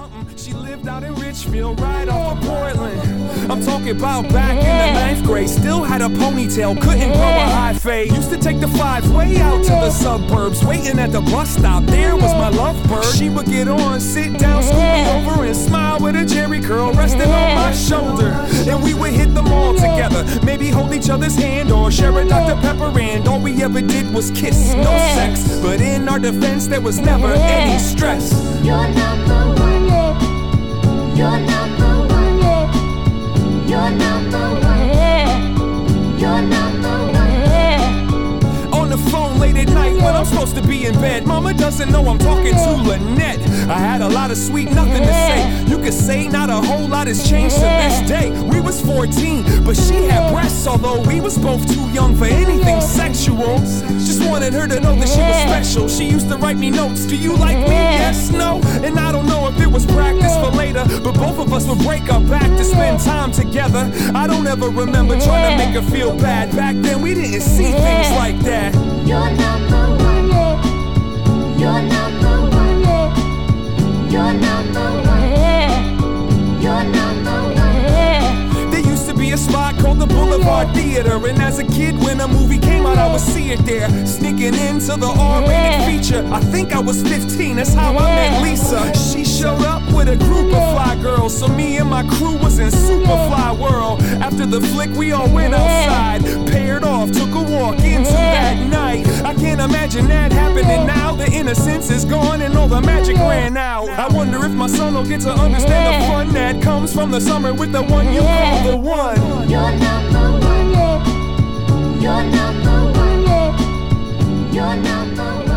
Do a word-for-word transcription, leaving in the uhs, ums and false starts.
something. She lived out in Richfield, right off of Portland. I'm talking about back in the ninth grade. Still had a ponytail, couldn't grow a high fade. Used to take the five way out to the suburbs. Waiting at the bus stop, there was my lovebird. She would get on, sit down, scoop me over, and smile with a Jerry curl resting on my shoulder. And we would hit the mall together, maybe hold each other's hand or share a Doctor Pepper, and all we ever did was kiss, no sex. But in our defense, there was never any stress. You're number one. You're number one. You're number one. You're number one. On the phone late at night when I'm supposed to be in bed, mama doesn't know I'm talking to Lynette. I had a lot of sweet nothing to say. You could say not a whole lot has changed to this day. We was fourteen, but she had breasts, although we was both too young for anything sexual. Just wanted her to know that she was special. She used to write me notes, do you like me? Yes, no. And I don't know if it was practice for later, but both of us would break our back to spend time together. I don't ever remember trying to make her feel bad. Back then we didn't see things like that. You're number one. You're number one. You're number one. You're number one. There used to be a spot called the Boulevard Theater, and as a kid when a movie came out I would see it there. Sneaking into the R-rated feature, I think I was fifteen, that's how I met Lisa. She showed up with a group of fly girls, so me and my crew was in Superfly World. After the flick we all went outside, paired off, took a walk into that night. I can't imagine that happening now. The innocence is gone and all the magic ran out. I wonder if my son will get to understand the fun that comes from the summer with the one you call the one. You're number one. You're number one. You're number one.